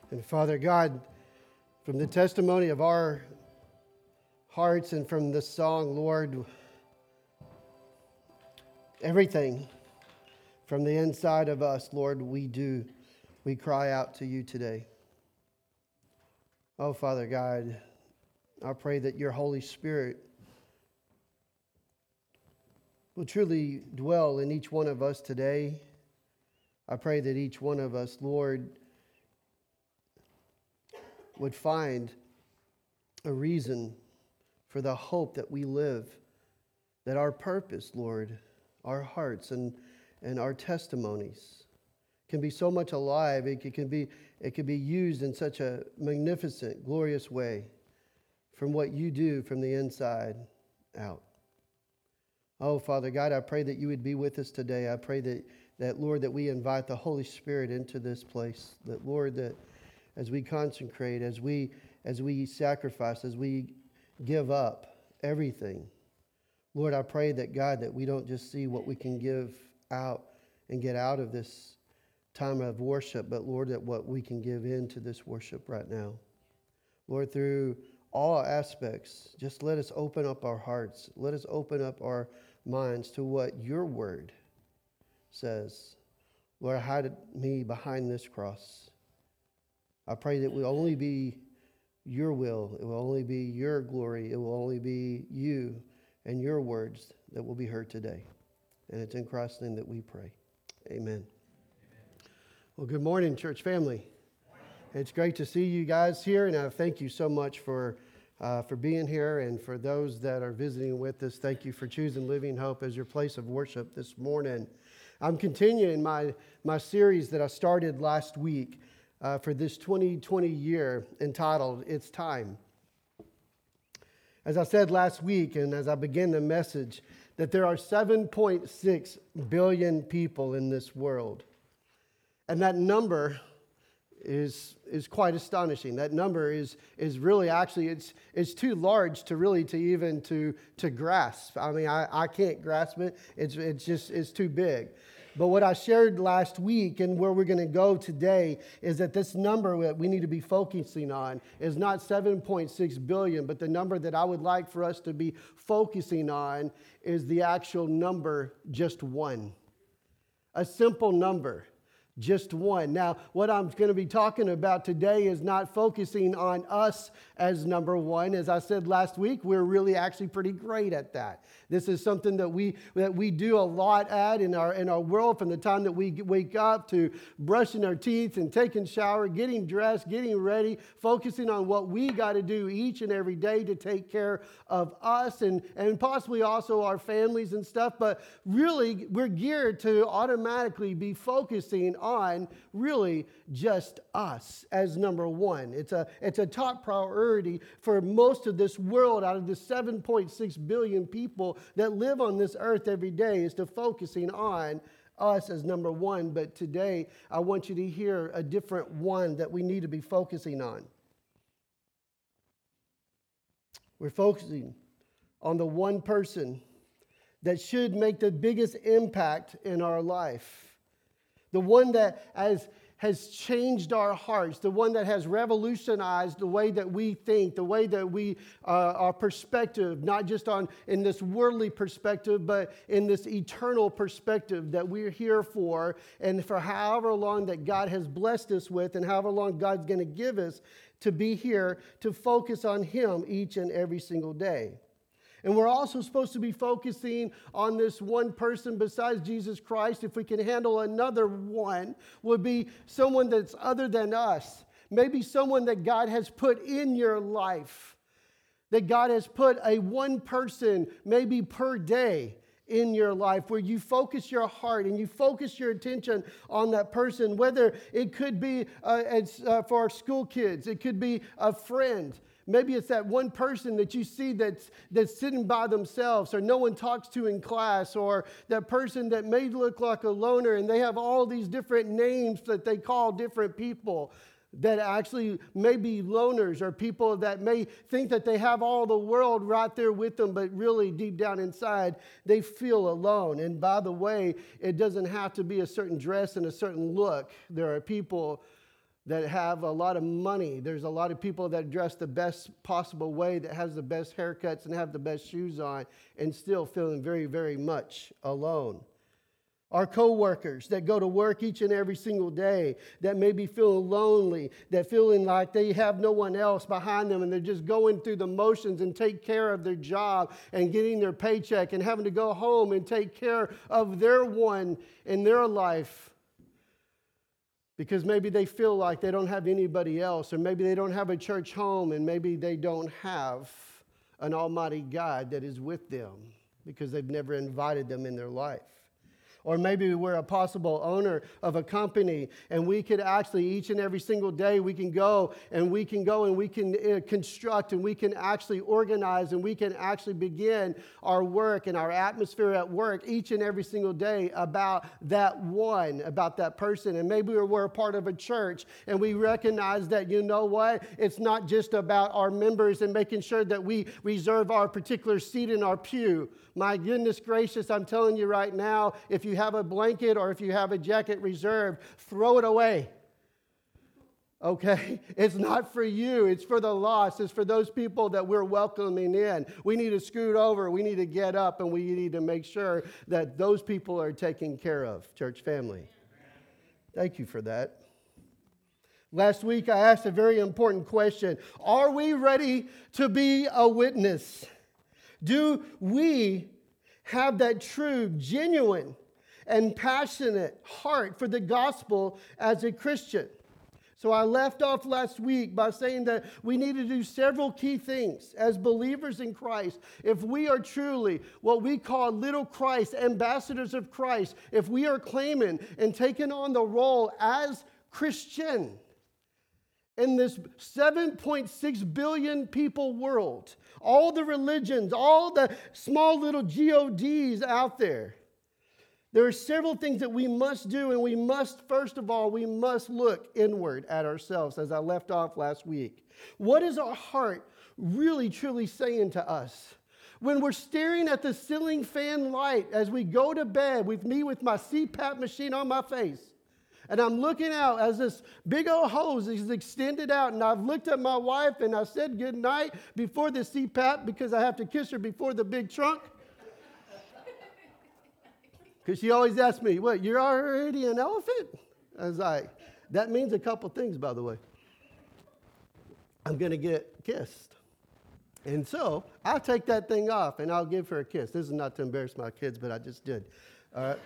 And Father God, from the testimony of our hearts and from this song, Lord, everything from the inside of us, Lord, we cry out to you today. Oh, Father God, I pray that your Holy Spirit will truly dwell in each one of us today. I pray that each one of us, Lord, would find a reason for the hope that we live, that our purpose, Lord, our hearts and our testimonies can be so much alive. It can be used in such a magnificent, glorious way from what you do from the inside out. Oh, Father God, I pray that you would be with us today. I pray that Lord, that we invite the Holy Spirit into this place. That, Lord, that as we consecrate, as we sacrifice, as we give up everything, Lord, I pray that, God, that we don't just see what we can give out and get out of this time of worship, but, Lord, that what we can give into this worship right now. Lord, through all aspects, just let us open up our hearts. Let us open up our minds to what your word says. Lord, hide me behind this cross. I pray that it will only be your will. It will only be your glory. It will only be you and your words that will be heard today. And it's in Christ's name that we pray. Amen. Well, good morning, church family. It's great to see you guys here, and I thank you so much for being here, and for those that are visiting with us, thank you for choosing Living Hope as your place of worship this morning. I'm continuing my series that I started last week for this 2020 year entitled, It's Time. As I said last week, and as I begin the message, that there are 7.6 billion people in this world. And that number is quite astonishing. That number is really actually, it's too large to even grasp. I mean, I can't grasp it. It's too big. But what I shared last week and where we're going to go today is that this number that we need to be focusing on is not 7.6 billion, but the number that I would like for us to be focusing on is the actual number, just one. A simple number. Just one. Now, what I'm going to be talking about today is not focusing on us as number one. As I said last week, we're really actually pretty great at that. This is something that we do a lot at in our world, from the time that we wake up to brushing our teeth and taking a shower, getting dressed, getting ready, focusing on what we got to do each and every day to take care of us and possibly also our families and stuff. But really, we're geared to automatically be focusing on really just us as number one. It's a top priority for most of this world. Out of the 7.6 billion people that live on this earth every day, is to focusing on us as number one. But today, I want you to hear a different one that we need to be focusing on. We're focusing on the one person that should make the biggest impact in our life. The one that has changed our hearts, the one that has revolutionized the way that we think, the way that we, our perspective, not just in this worldly perspective, but in this eternal perspective that we're here for, and for however long that God has blessed us with, and however long God's going to give us to be here to focus on Him each and every single day. And we're also supposed to be focusing on this one person besides Jesus Christ. If we can handle another one, would be someone that's other than us. Maybe someone that God has put in your life. That God has put a one person, maybe per day, in your life, where you focus your heart and you focus your attention on that person. Whether it could be for our school kids, it could be a friend. Maybe it's that one person that you see that's sitting by themselves, or no one talks to in class, or that person that may look like a loner and they have all these different names that they call different people that actually may be loners, or people that may think that they have all the world right there with them, but really deep down inside, they feel alone. And by the way, it doesn't have to be a certain dress and a certain look. There are people that have a lot of money. There's a lot of people that dress the best possible way, that has the best haircuts and have the best shoes on, and still feeling very, very much alone. Our co-workers that go to work each and every single day, that may be feeling lonely, that feeling like they have no one else behind them and they're just going through the motions and take care of their job and getting their paycheck and having to go home and take care of their one in their life because maybe they feel like they don't have anybody else, or maybe they don't have a church home, and maybe they don't have an almighty God that is with them because they've never invited them in their life. Or maybe we're a possible owner of a company, and we could actually, each and every single day, we can go and we can construct, and we can actually organize, and we can actually begin our work and our atmosphere at work each and every single day about that one, about that person. And maybe we're a part of a church, and we recognize that, you know what, it's not just about our members and making sure that we reserve our particular seat in our pew. My goodness gracious, I'm telling you right now, if you have a blanket or if you have a jacket reserved, throw it away. Okay? It's not for you. It's for the lost. It's for those people that we're welcoming in. We need to scoot over. We need to get up, and we need to make sure that those people are taken care of, church family. Thank you for that. Last week, I asked a very important question. Are we ready to be a witness? Do we have that true, genuine, and passionate heart for the gospel as a Christian? So I left off last week by saying that we need to do several key things as believers in Christ. If we are truly what we call little Christ, ambassadors of Christ, if we are claiming and taking on the role as Christian in this 7.6 billion people world, all the religions, all the small little GODs out there, there are several things that we must do, and we must, first of all, we must look inward at ourselves, as I left off last week. What is our heart really, truly saying to us? When we're staring at the ceiling fan light as we go to bed with me with my CPAP machine on my face, and I'm looking out as this big old hose is extended out, and I've looked at my wife and I said good night before the CPAP because I have to kiss her before the big trunk. Because she always asks me, what, you're already an elephant? I was like, that means a couple things, by the way. I'm going to get kissed. And so I'll take that thing off and I'll give her a kiss. This is not to embarrass my kids, but I just did. All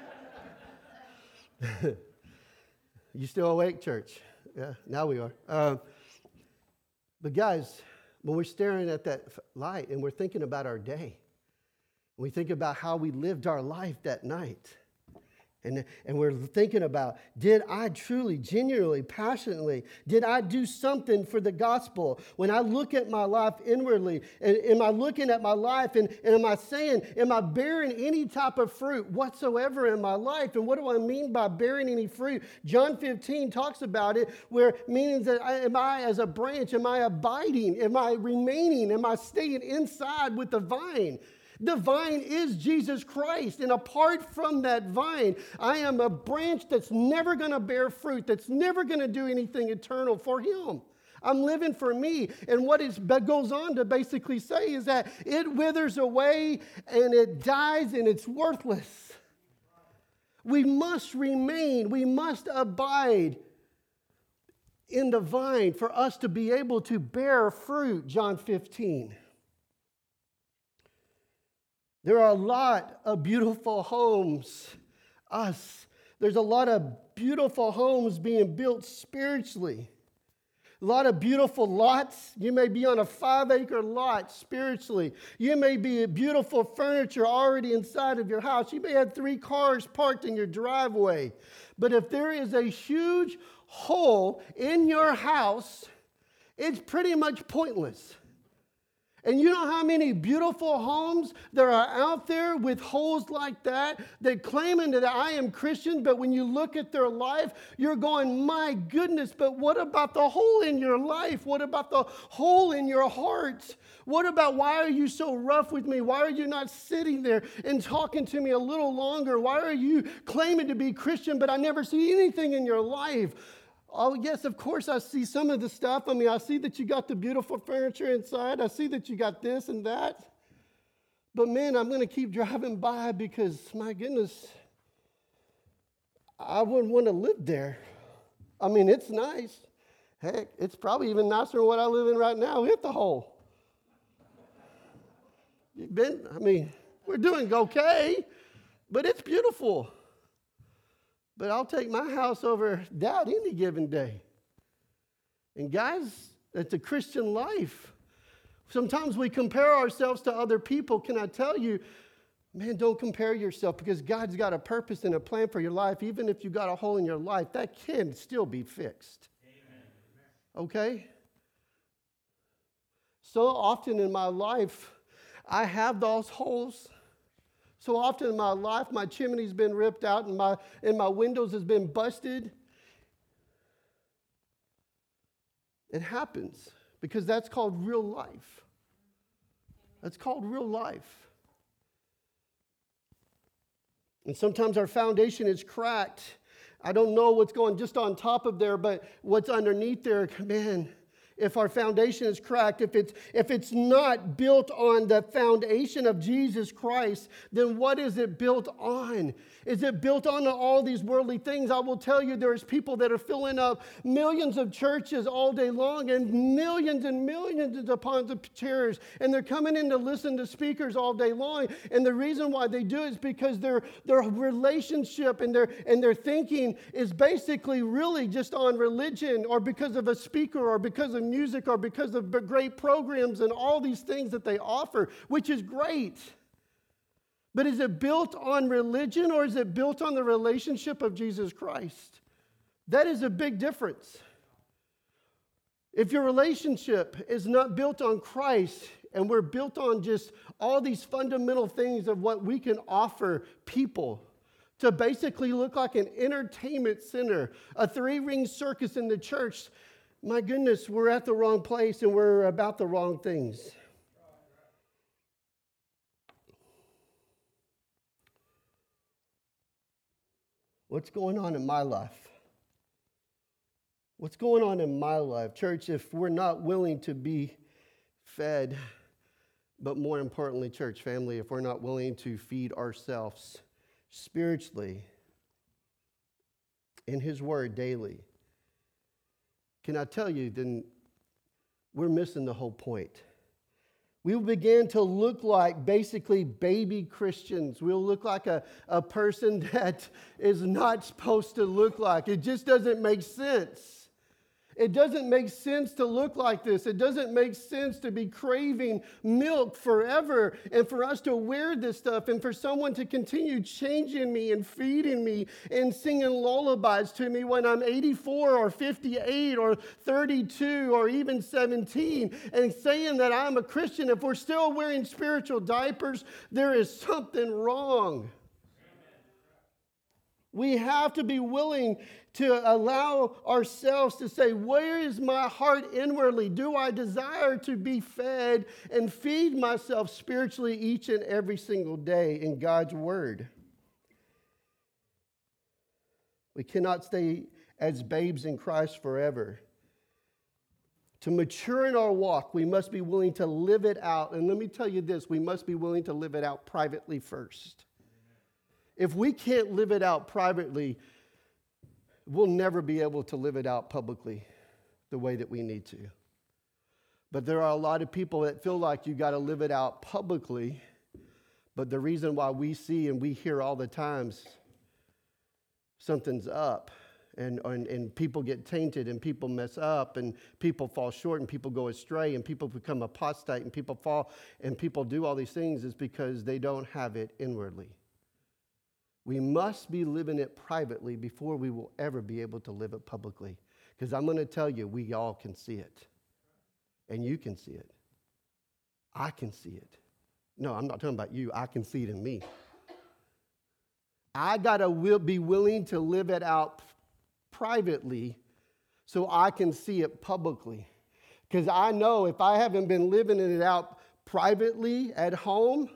right. You still awake, church? Yeah, now we are. But guys, when we're staring at that light and we're thinking about our day, we think about how we lived our life that night. And we're thinking about, did I truly, genuinely, passionately, did I do something for the gospel? When I look at my life inwardly, am I looking at my life and am I saying, am I bearing any type of fruit whatsoever in my life? And what do I mean by bearing any fruit? John 15 talks about it, where meaning that am I as a branch, am I abiding, am I remaining, am I staying inside with the vine? The vine is Jesus Christ, and apart from that vine, I am a branch that's never going to bear fruit, that's never going to do anything eternal for Him. I'm living for me, and what it goes on to basically say is that it withers away, and it dies, and it's worthless. We must remain, we must abide in the vine for us to be able to bear fruit, John 15. There are a lot of beautiful homes. There's a lot of beautiful homes being built spiritually. A lot of beautiful lots. You may be on a 5-acre lot spiritually. You may be beautiful furniture already inside of your house. You may have 3 cars parked in your driveway. But if there is a huge hole in your house, it's pretty much pointless. And you know how many beautiful homes there are out there with holes like that claiming that I am Christian, but when you look at their life, you're going, my goodness, but what about the hole in your life? What about the hole in your heart? What about why are you so rough with me? Why are you not sitting there and talking to me a little longer? Why are you claiming to be Christian, but I never see anything in your life? Oh, yes, of course, I see some of the stuff. I mean, I see that you got the beautiful furniture inside. I see that you got this and that. But man, I'm going to keep driving by because, my goodness, I wouldn't want to live there. I mean, it's nice. Heck, it's probably even nicer than what I live in right now. Hit the hole. We're doing okay, but it's beautiful. But I'll take my house over that any given day. And guys, it's a Christian life. Sometimes we compare ourselves to other people. Can I tell you, man, don't compare yourself, because God's got a purpose and a plan for your life. Even if you got a hole in your life, that can still be fixed. Amen. Okay? So often in my life, I have those holes. So often in my life, my chimney's been ripped out and my windows has been busted. It happens because that's called real life. That's called real life. And sometimes our foundation is cracked. I don't know what's going just on top of there, but what's underneath there, man. If our foundation is cracked, if it's not built on the foundation of Jesus Christ, then what is it built on? Is it built on all these worldly things? I will tell you, there's people that are filling up millions of churches all day long and millions upon the chairs, and they're coming in to listen to speakers all day long. And the reason why they do it is because their relationship and their thinking is basically really just on religion, or because of a speaker, or because of music, or because of great programs and all these things that they offer, which is great. But is it built on religion, or is it built on the relationship of Jesus Christ? That is a big difference. If your relationship is not built on Christ, and we're built on just all these fundamental things of what we can offer people, to basically look like an entertainment center, a three-ring circus in the church, my goodness, we're at the wrong place and we're about the wrong things. What's going on in my life? What's going on in my life? Church, if we're not willing to be fed, but more importantly, church family, if we're not willing to feed ourselves spiritually in His Word daily, can I tell you, then we're missing the whole point. We will begin to look like basically baby Christians. We'll look like a person that is not supposed to look like. It just doesn't make sense. It doesn't make sense to look like this. It doesn't make sense to be craving milk forever, and for us to wear this stuff, and for someone to continue changing me and feeding me and singing lullabies to me when I'm 84 or 58 or 32 or even 17, and saying that I'm a Christian. If we're still wearing spiritual diapers, there is something wrong. We have to be willing to allow ourselves to say, where is my heart inwardly? Do I desire to be fed and feed myself spiritually each and every single day in God's Word? We cannot stay as babes in Christ forever. To mature in our walk, we must be willing to live it out. And let me tell you this, we must be willing to live it out privately first. If we can't live it out privately, we'll never be able to live it out publicly the way that we need to. But there are a lot of people that feel like you got to live it out publicly. But the reason why we see and we hear all the times something's up, and people get tainted, and people mess up, and people fall short, and people go astray, and people become apostate, and people fall, and people do all these things, is because they don't have it inwardly. We must be living it privately before we will ever be able to live it publicly. Because I'm going to tell you, we all can see it. And you can see it. I can see it. No, I'm not talking about you. I can see it in me. I got to be willing to live it out privately so I can see it publicly. Because I know if I haven't been living it out privately at home,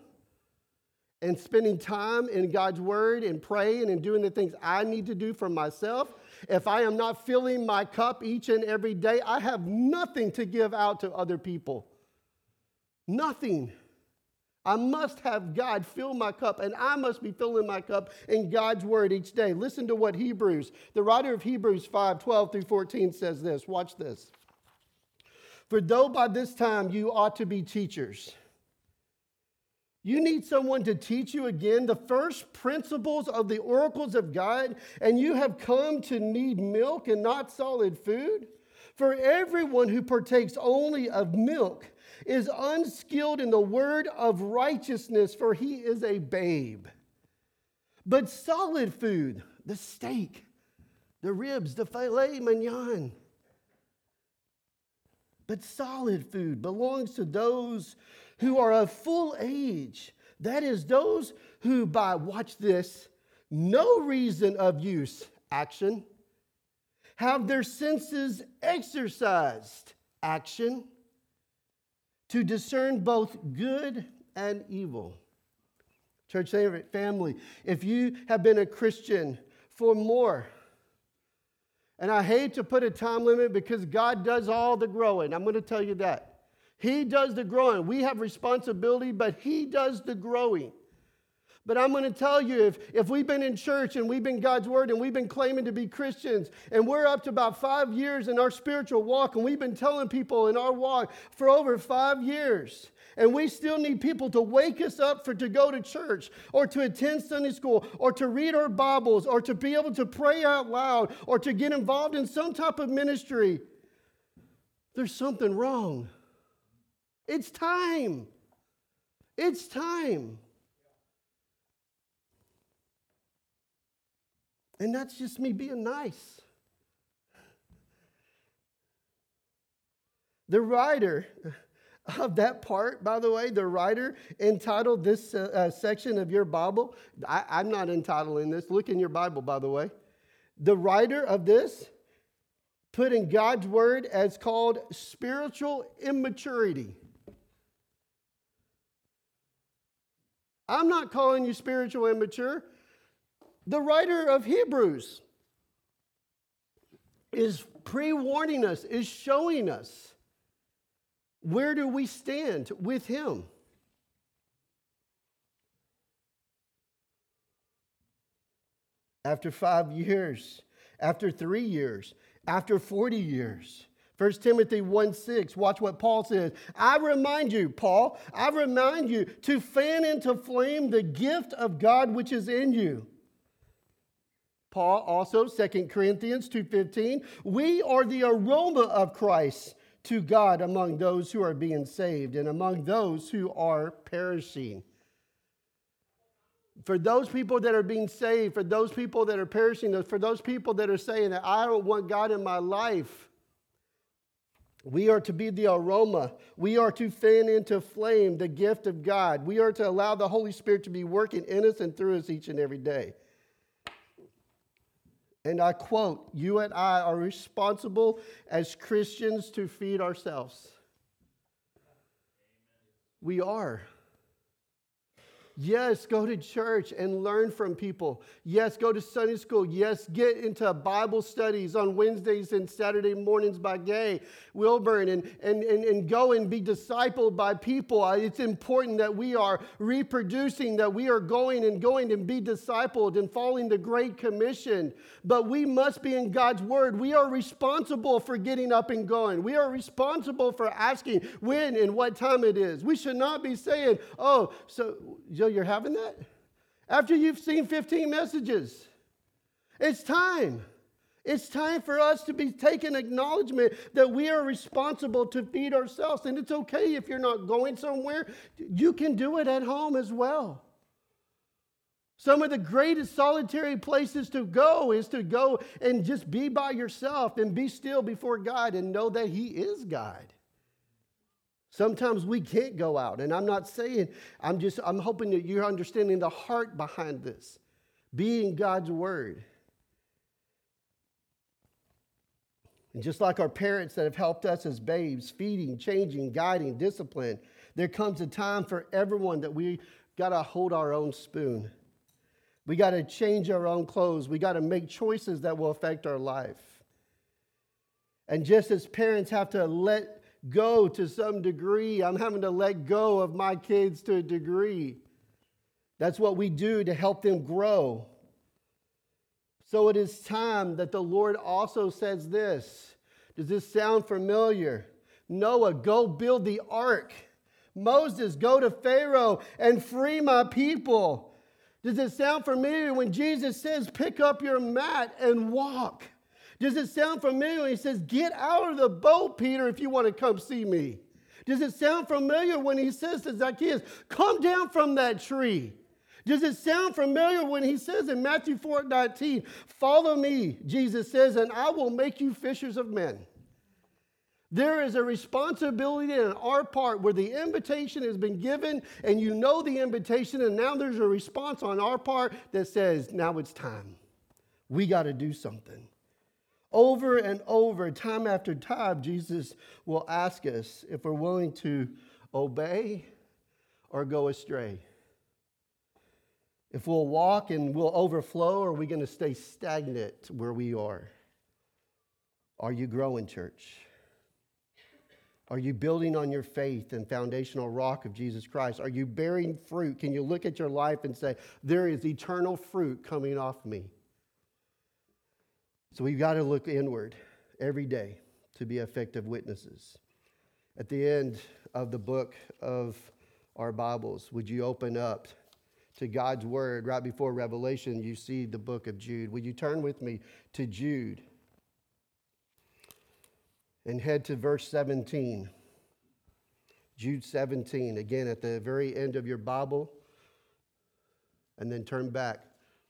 and spending time in God's Word and praying and doing the things I need to do for myself, If I am not filling my cup each and every day, I have nothing to give out to other people. Nothing. I must have God fill my cup, and I must be filling my cup in God's word each day. Listen to what the writer of Hebrews 5:12 through 14 says this. Watch this. For though by this time you ought to be teachers, you need someone to teach you again the first principles of the oracles of God, and you have come to need milk and not solid food? For everyone who partakes only of milk is unskilled in the word of righteousness, for he is a babe. But solid food, the steak, the ribs, the filet mignon, but solid food belongs to those who are of full age. That is, those who by, watch this, no reason of use, action, have their senses exercised, action, to discern both good and evil. Church family, if you have been a Christian for more, and I hate to put a time limit because God does all the growing. I'm going to tell you that. He does the growing. We have responsibility, but He does the growing. But I'm going to tell you, if we've been in church and we've been God's Word and we've been claiming to be Christians, and we're up to about 5 years in our spiritual walk, and we've been telling people in our walk for over 5 years, and we still need people to wake us up to go to church or to attend Sunday school or to read our Bibles or to be able to pray out loud or to get involved in some type of ministry, there's something wrong. It's time. It's time. And that's just me being nice. The writer of that part, by the way, the writer entitled this section of your Bible. I'm not entitling this. Look in your Bible, by the way. The writer of this put in God's word as called spiritual immaturity. I'm not calling you spiritual immature. The writer of Hebrews is pre-warning us, is showing us where do we stand with Him. After 5 years, after 3 years, after 40 years. 1 Timothy 1:6, watch what Paul says. I remind you, Paul, I remind you to fan into flame the gift of God which is in you. Paul also, 2 Corinthians 2:15, we are the aroma of Christ to God among those who are being saved and among those who are perishing. For those people that are being saved, for those people that are perishing, for those people that are saying that I don't want God in my life, we are to be the aroma. We are to fan into flame the gift of God. We are to allow the Holy Spirit to be working in us and through us each and every day. And I quote, you and I are responsible as Christians to feed ourselves. We are. Yes, go to church and learn from people. Yes, go to Sunday school. Yes, get into Bible studies on Wednesdays and Saturday mornings by Gay Wilburn and go and be discipled by people. It's important that we are reproducing, that we are going and be discipled and following the Great Commission. But we must be in God's Word. We are responsible for getting up and going. We are responsible for asking when and what time it is. We should not be saying, oh, so you're having that? After you've seen 15 messages. It's time. It's time for us to be taking acknowledgement that we are responsible to feed ourselves. And it's okay if you're not going somewhere. You can do it at home as well. Some of the greatest solitary places to go is to go and just be by yourself and be still before God and know that He is God. Sometimes we can't go out, and I'm not saying, I'm hoping that you're understanding the heart behind this. Being God's Word. And just like our parents that have helped us as babes, feeding, changing, guiding, discipline, there comes a time for everyone that we got to hold our own spoon. We got to change our own clothes. We got to make choices that will affect our life. And just as parents have to let go to some degree, I'm having to let go of my kids to a degree. That's what we do to help them grow. So it is time that the Lord also says this. Does this sound familiar? Noah, go build the ark. Moses, go to Pharaoh and free my people. Does it sound familiar when Jesus says, pick up your mat and walk? Does it sound familiar when he says, get out of the boat, Peter, if you want to come see me? Does it sound familiar when he says to Zacchaeus, come down from that tree? Does it sound familiar when he says in Matthew 4:19, follow me, Jesus says, and I will make you fishers of men? There is a responsibility on our part where the invitation has been given and you know the invitation, and now there's a response on our part that says, now it's time. We got to do something. Over and over, time after time, Jesus will ask us if we're willing to obey or go astray. If we'll walk and we'll overflow, or are we going to stay stagnant where we are? Are you growing, church? Are you building on your faith and foundational rock of Jesus Christ? Are you bearing fruit? Can you look at your life and say, there is eternal fruit coming off me? So we've got to look inward every day to be effective witnesses. At the end of the book of our Bibles, would you open up to God's Word? Right before Revelation, you see the book of Jude. Would you turn with me to Jude and head to verse 17? Jude 17, again at the very end of your Bible, and then turn back.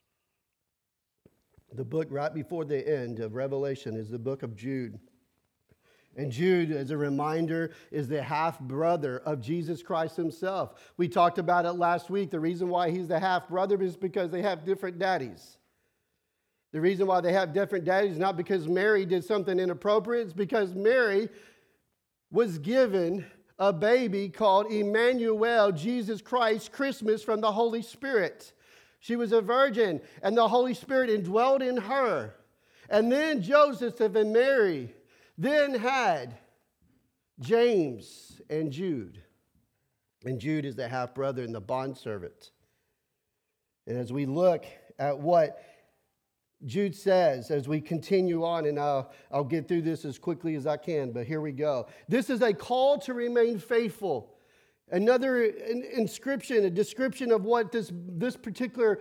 The book right before the end of Revelation is the book of Jude. And Jude, as a reminder, is the half-brother of Jesus Christ himself. We talked about it last week. The reason why he's the half-brother is because they have different daddies. The reason why they have different daddies is not because Mary did something inappropriate. It's because Mary was given a baby called Emmanuel, Jesus Christ, Christmas, from the Holy Spirit. She was a virgin, and the Holy Spirit indwelled in her. And then Joseph and Mary then had James and Jude. And Jude is the half-brother and the bondservant. And as we look at what Jude says, as we continue on, and I'll get through this as quickly as I can, but here we go. This is a call to remain faithful. Another inscription, a description of what this particular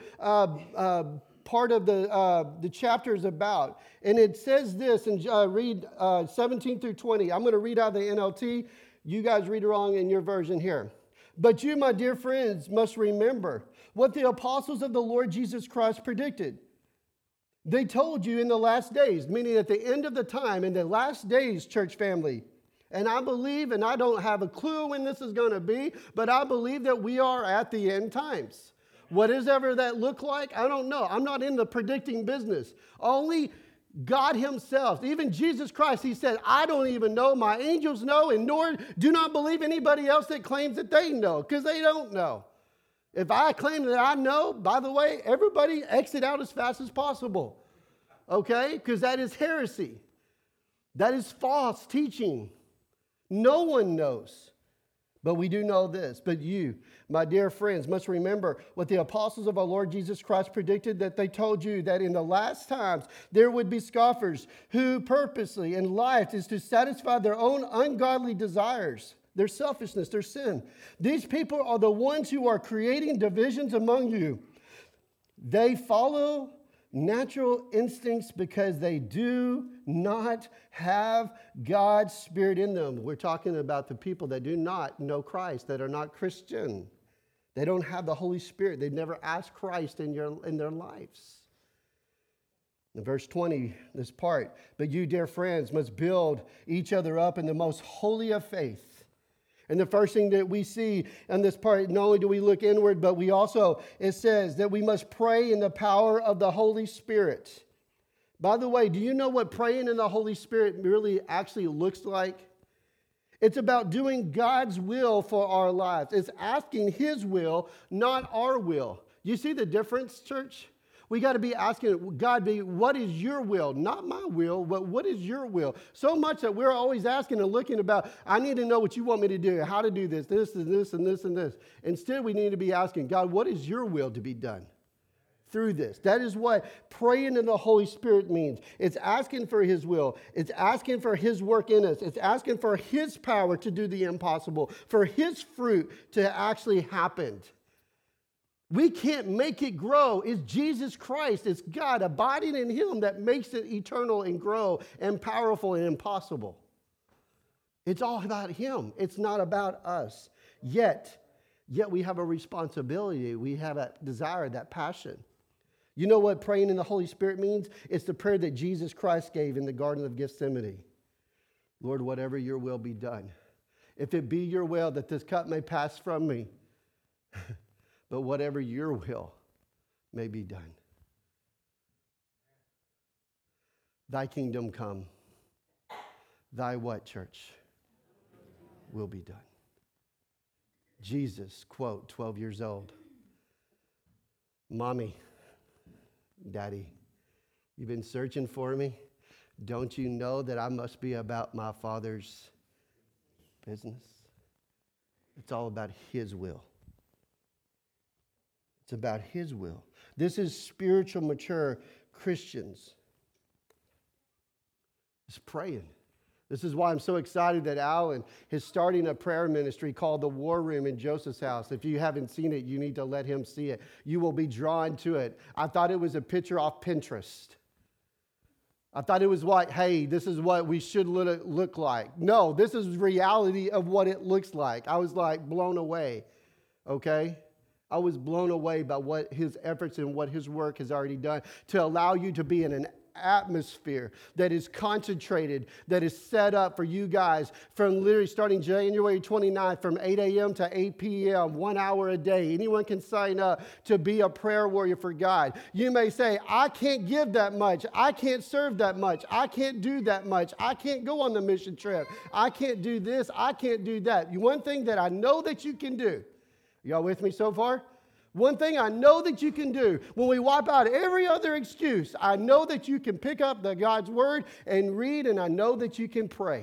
part of the chapter is about. And it says this, and read 17 through 20. I'm going to read out of the NLT. You guys read along in your version here. But you, my dear friends, must remember what the apostles of the Lord Jesus Christ predicted. They told you in the last days, meaning at the end of the time, in the last days, church family. And I believe, and I don't have a clue when this is going to be, but I believe that we are at the end times. What is ever that look like? I don't know. I'm not in the predicting business. Only God himself, even Jesus Christ, he said, I don't even know. My angels know, and nor do not believe anybody else that claims that they know, because they don't know. If I claim that I know, by the way, everybody exit out as fast as possible. Okay? Because that is heresy. That is false teaching. No one knows. But we do know this. But you, my dear friends, must remember what the apostles of our Lord Jesus Christ predicted, that they told you that in the last times there would be scoffers who purposely in life is to satisfy their own ungodly desires, their selfishness, their sin. These people are the ones who are creating divisions among you. They follow natural instincts because they do not have God's Spirit in them. We're talking about the people that do not know Christ, that are not Christian. They don't have the Holy Spirit. They've never asked Christ in their lives. In verse 20, this part, but you, dear friends, must build each other up in the most holy of faith. And the first thing that we see in this part, not only do we look inward, but we also, it says that we must pray in the power of the Holy Spirit. By the way, do you know what praying in the Holy Spirit really actually looks like? It's about doing God's will for our lives. It's asking His will, not our will. You see the difference, church? We got to be asking God, what is your will? Not my will, but what is your will? So much that we're always asking and looking about, I need to know what you want me to do, how to do this and this and this and this. Instead, we need to be asking, God, what is your will to be done through this? That is what praying in the Holy Spirit means. It's asking for His will. It's asking for His work in us. It's asking for His power to do the impossible, for His fruit to actually happen. We can't make it grow. It's Jesus Christ. It's God abiding in Him that makes it eternal and grow and powerful and impossible. It's all about Him. It's not about us. Yet we have a responsibility. We have that desire, that passion. You know what praying in the Holy Spirit means? It's the prayer that Jesus Christ gave in the Garden of Gethsemane. Lord, whatever your will be done. If it be your will that this cup may pass from me, but whatever your will may be done. Thy kingdom come. Thy what, church? Will be done. Jesus, quote, 12 years old. Mommy, Daddy, you've been searching for me? Don't you know that I must be about my Father's business? It's all about His will. It's about His will. This is spiritual, mature Christians. It's praying. This is why I'm so excited that Alan is starting a prayer ministry called the War Room in Joseph's house. If you haven't seen it, you need to let him see it. You will be drawn to it. I thought it was a picture off Pinterest. I thought it was like, hey, this is what we should look like. No, this is reality of what it looks like. I was like blown away, okay? I was blown away by what his efforts and what his work has already done to allow you to be in an atmosphere that is concentrated, that is set up for you guys from literally starting January 29th from 8 a.m. to 8 p.m., 1 hour a day. Anyone can sign up to be a prayer warrior for God. You may say, I can't give that much. I can't serve that much. I can't do that much. I can't go on the mission trip. I can't do this. I can't do that. One thing that I know that you can do. Y'all with me so far? One thing I know that you can do, when we wipe out every other excuse, I know that you can pick up God's word and read, and I know that you can pray.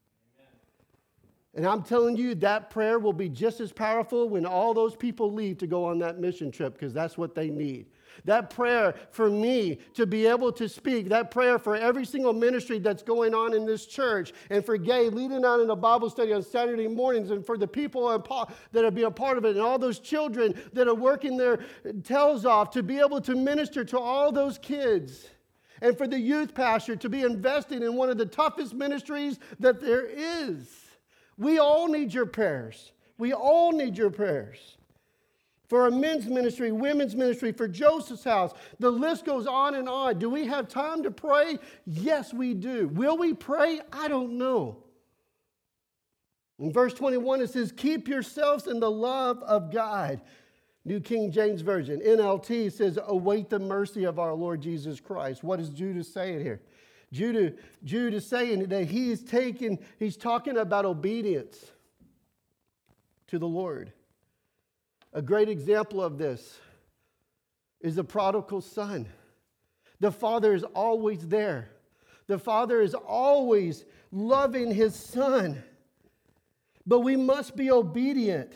And I'm telling you, that prayer will be just as powerful when all those people leave to go on that mission trip, because that's what they need. That prayer for me to be able to speak, that prayer for every single ministry that's going on in this church, and for Gay leading out in a Bible study on Saturday mornings, and for the people that are being a part of it, and all those children that are working their tails off to be able to minister to all those kids, and for the youth pastor to be investing in one of the toughest ministries that there is. We all need your prayers. We all need your prayers. For a men's ministry, women's ministry, for Joseph's house. The list goes on and on. Do we have time to pray? Yes, we do. Will we pray? I don't know. In verse 21, it says, keep yourselves in the love of God. New King James Version. NLT says, await the mercy of our Lord Jesus Christ. What is Judah saying here? Judah is saying that he's talking about obedience to the Lord. A great example of this is the prodigal son. The father is always there. The father is always loving his son. But we must be obedient.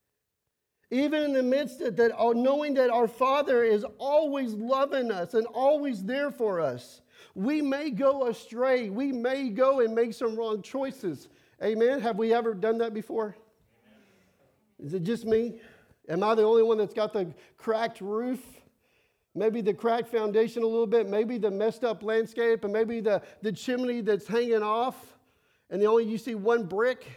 Even in the midst of that, knowing that our Father is always loving us and always there for us. We may go astray. We may go and make some wrong choices. Amen? Have we ever done that before? Is it just me? Am I the only one that's got the cracked roof? Maybe the cracked foundation a little bit. Maybe the messed up landscape. And maybe the chimney that's hanging off. And you see one brick.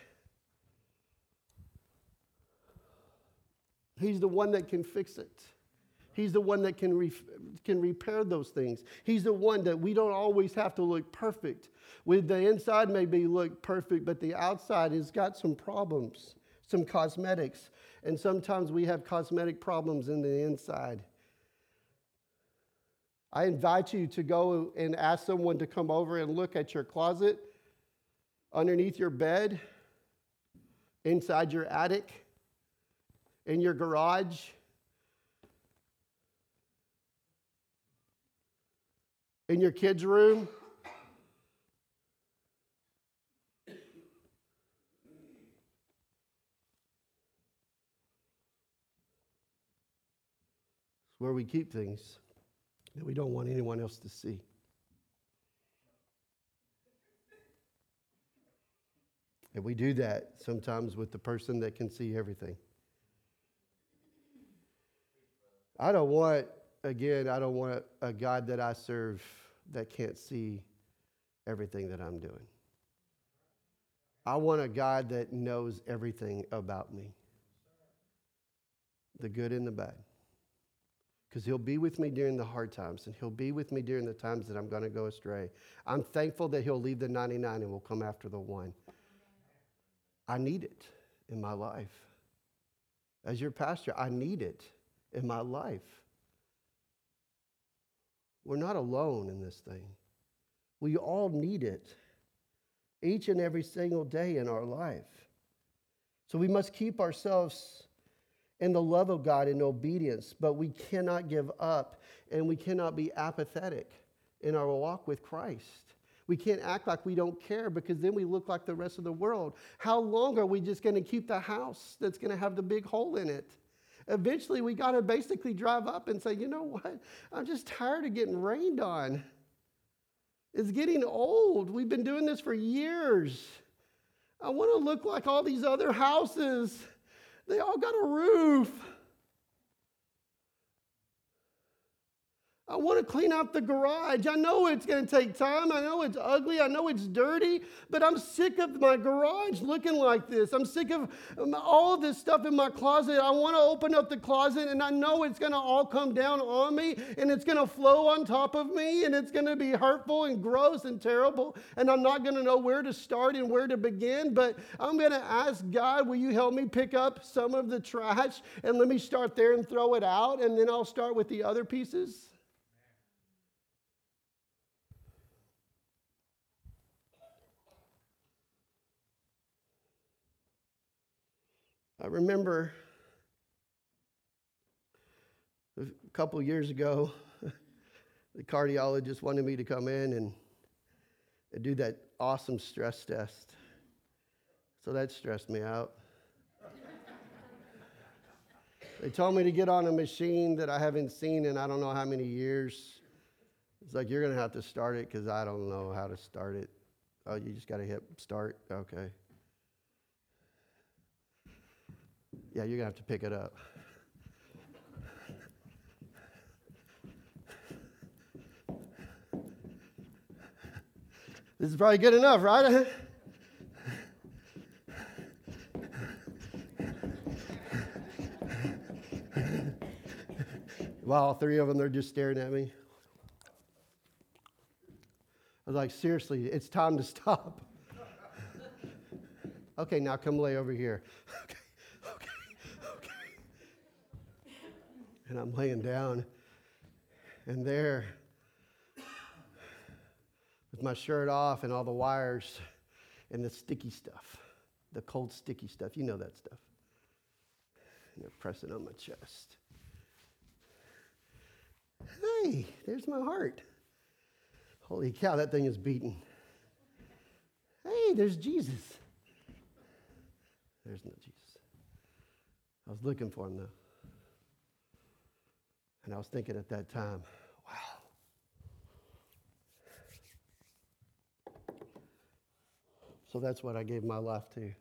He's the one that can fix it. He's the one that can repair those things. He's the one that we don't always have to look perfect. With the inside maybe look perfect, but the outside has got some problems, some cosmetics. And sometimes we have cosmetic problems in the inside. I invite you to go and ask someone to come over and look at your closet, underneath your bed, inside your attic, in your garage. in your kids' room? It's where we keep things that we don't want anyone else to see. And we do that sometimes with the person that can see everything. I don't want a God that I serve that can't see everything that I'm doing. I want a God that knows everything about me, the good and the bad. Because he'll be with me during the hard times, and he'll be with me during the times that I'm going to go astray. I'm thankful that he'll leave the 99 and will come after the one. I need it in my life. As your pastor, I need it in my life. We're not alone in this thing. We all need it each and every single day in our life. So we must keep ourselves in the love of God in obedience, but we cannot give up and we cannot be apathetic in our walk with Christ. We can't act like we don't care because then we look like the rest of the world. How long are we just going to keep the house that's going to have the big hole in it? Eventually, we got to basically drive up and say, you know what? I'm just tired of getting rained on. It's getting old. We've been doing this for years. I want to look like all these other houses. They all got a roof. I want to clean out the garage. I know it's going to take time. I know it's ugly. I know it's dirty. But I'm sick of my garage looking like this. I'm sick of all of this stuff in my closet. I want to open up the closet, and I know it's going to all come down on me, and it's going to flow on top of me, and it's going to be hurtful and gross and terrible, and I'm not going to know where to start and where to begin. But I'm going to ask God, will you help me pick up some of the trash, and let me start there and throw it out, and then I'll start with the other pieces? I remember a couple years ago, the cardiologist wanted me to come in and do that awesome stress test. So that stressed me out. They told me to get on a machine that I haven't seen in I don't know how many years. It's like, you're going to have to start it because I don't know how to start it. Oh, you just got to hit start? Okay. Yeah, you're going to have to pick it up. This is probably good enough, right? While all three of them, they're just staring at me. I was like, seriously, it's time to stop. Okay, now come lay over here. Okay. And I'm laying down, and there, with my shirt off and all the wires and the sticky stuff, the cold sticky stuff, you know that stuff. And they're pressing on my chest. Hey, there's my heart. Holy cow, that thing is beating. Hey, there's Jesus. There's no Jesus. I was looking for him, though. And I was thinking at that time, wow. So that's what I gave my life to.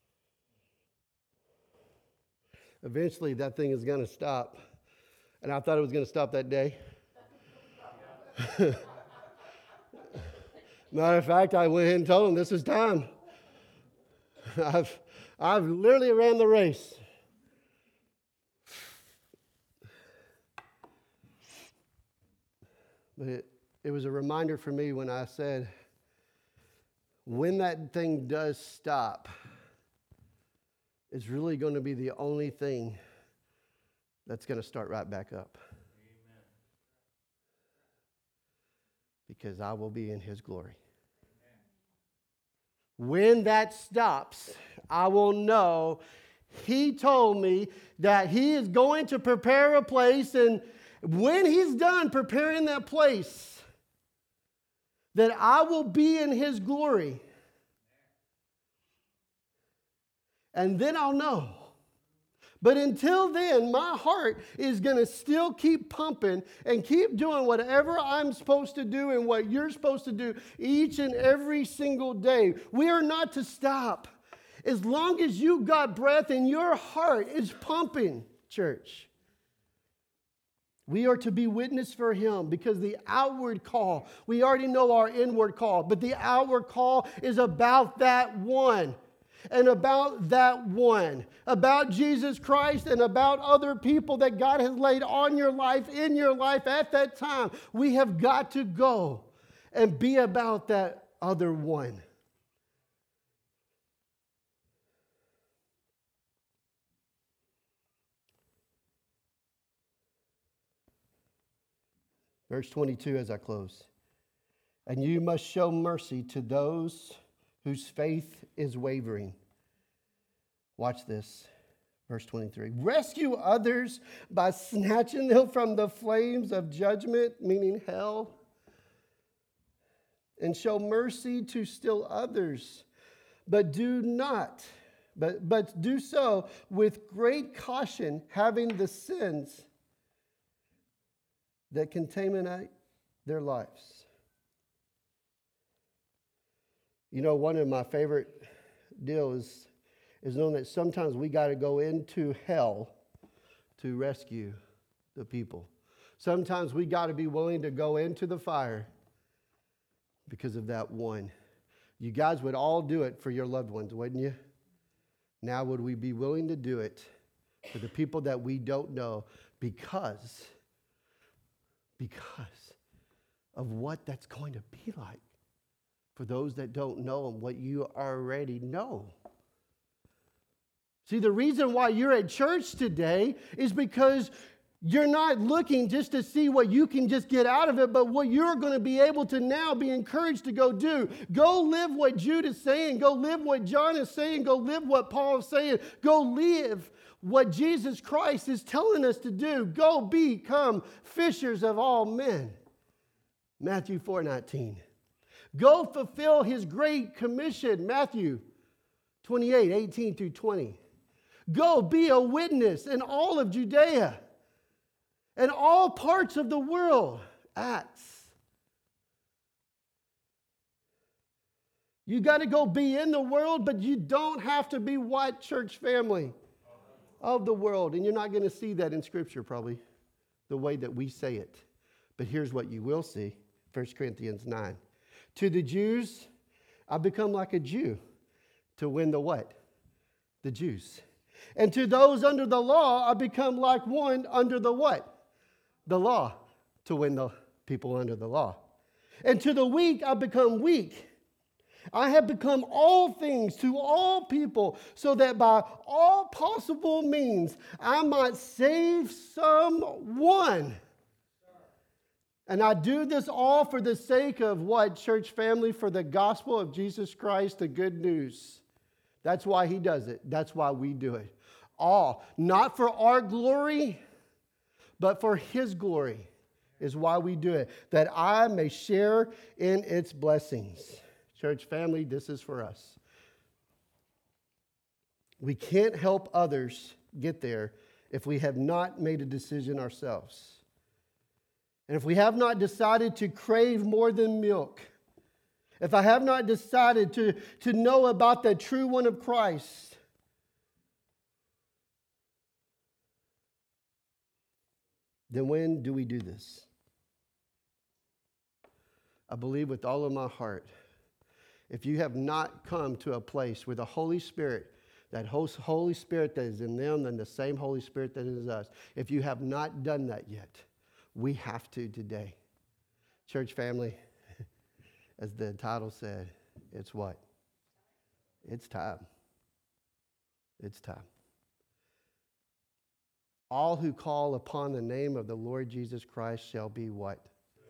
Eventually, that thing is going to stop. And I thought it was going to stop that day. Matter of fact, I went ahead and told him, this is time. I've literally ran the race. But it was a reminder for me when I said, when that thing does stop, it's really going to be the only thing that's going to start right back up. Amen. Because I will be in his glory. Amen. When that stops, I will know he told me that he is going to prepare a place, and when he's done preparing that place, that I will be in His glory. And then I'll know. But until then, my heart is going to still keep pumping and keep doing whatever I'm supposed to do and what you're supposed to do each and every single day. We are not to stop. As long as you got breath and your heart is pumping, church. We are to be witness for Him because the outward call, we already know our inward call, but the outward call is about that one. And about that one, about Jesus Christ and about other people that God has laid on your life, in your life at that time. We have got to go and be about that other one. Verse 22 as I close. And you must show mercy to those whose faith is wavering. Watch this. Verse 23. Rescue others by snatching them from the flames of judgment, meaning hell. And show mercy to still others. But do so with great caution, having the sins that contaminate their lives. You know, one of my favorite deals is knowing that sometimes we got to go into hell to rescue the people. Sometimes we got to be willing to go into the fire because of that one. You guys would all do it for your loved ones, wouldn't you? Now would we be willing to do it for the people that we don't know because of what that's going to be like? For those that don't know Him, what you already know. See, the reason why you're at church today is because you're not looking just to see what you can just get out of it, but what you're going to be able to now be encouraged to go do. Go live what Jude is saying. Go live what John is saying. Go live what Paul is saying. Go live what Jesus Christ is telling us to do. Go become fishers of all men. Matthew 4:19. Go fulfill His great commission, Matthew 28:18-20. Go be a witness in all of Judea and all parts of the world, Acts. You got to go be in the world, but you don't have to be what, church family? Of the world. And you're not going to see that in Scripture probably, the way that we say it. But here's what you will see, 1 Corinthians 9. To the Jews, I become like a Jew to win the what? The Jews. And to those under the law, I become like one under the what? The law, to win the people under the law. And to the weak, I become weak. I have become all things to all people, so that by all possible means I might save someone. And I do this all for the sake of what, church family? For the gospel of Jesus Christ, the good news. That's why He does it. That's why we do it. All. Not for our glory, but for His glory is why we do it. That I may share in its blessings. Church family, this is for us. We can't help others get there if we have not made a decision ourselves. And if we have not decided to crave more than milk, if I have not decided to know about the true one of Christ, then when do we do this? I believe with all of my heart, if you have not come to a place where the Holy Spirit, that Holy Spirit that is in them and the same Holy Spirit that is us, if you have not done that yet, we have to today. Church family, as the title said, it's what? It's time. It's time. All who call upon the name of the Lord Jesus Christ shall be what?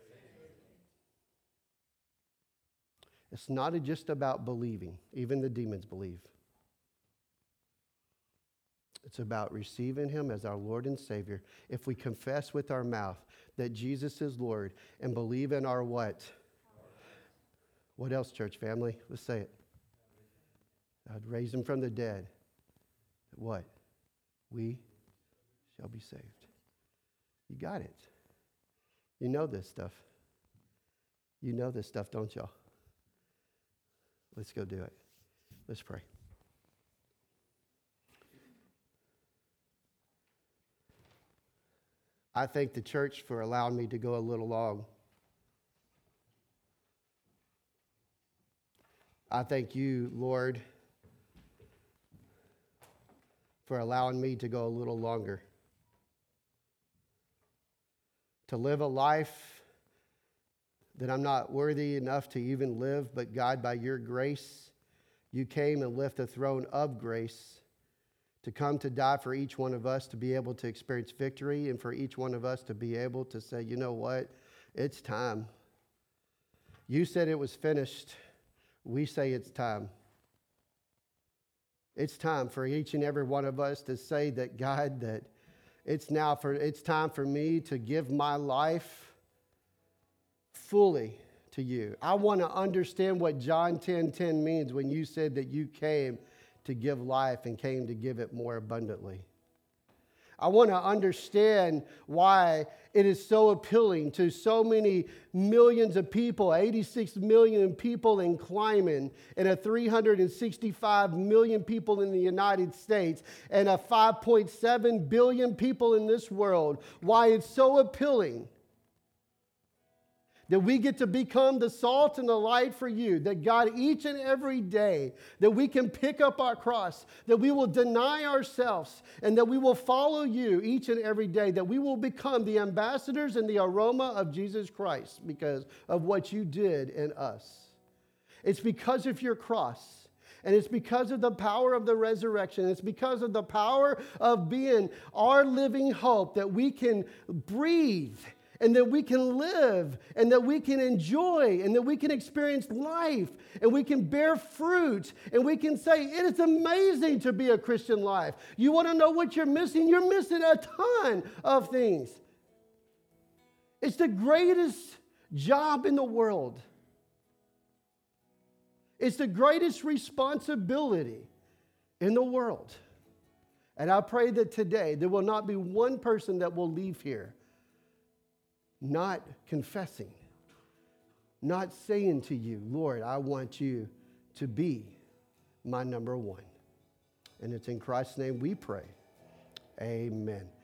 It's not just about believing. Even the demons believe. It's about receiving Him as our Lord and Savior. If we confess with our mouth that Jesus is Lord and believe in our what? What else, church family? Let's say it. I'd raise him from the dead. What? We shall be saved. You got it. You know this stuff. You know this stuff, don't y'all? Let's go do it. Let's pray. I thank the church for allowing me to go a little long. I thank you, Lord, for allowing me to go a little longer. To live a life that I'm not worthy enough to even live, but God, by your grace, you came and left the throne of grace to come to die for each one of us, to be able to experience victory, and for each one of us to be able to say, you know what, it's time. You said it was finished. We say it's time. It's time for each and every one of us to say that, God, that it's time for me to give my life fully to you. I want to understand what John 10:10 means when you said that you came to give life and came to give it more abundantly. I want to understand why it is so appealing to so many millions of people, 86 million people in climbing, and 365 million people in the United States, and 5.7 billion people in this world. Why it's so appealing that we get to become the salt and the light for you, that God, each and every day, that we can pick up our cross, that we will deny ourselves, and that we will follow you each and every day, that we will become the ambassadors and the aroma of Jesus Christ because of what you did in us. It's because of your cross. And it's because of the power of the resurrection. It's because of the power of being our living hope that we can breathe, and that we can live, and that we can enjoy, and that we can experience life, and we can bear fruit, and we can say, it is amazing to be a Christian life. You want to know what you're missing? You're missing a ton of things. It's the greatest job in the world. It's the greatest responsibility in the world. And I pray that today there will not be one person that will leave here not confessing, not saying to you, Lord, I want you to be my number one. And it's in Christ's name we pray. Amen.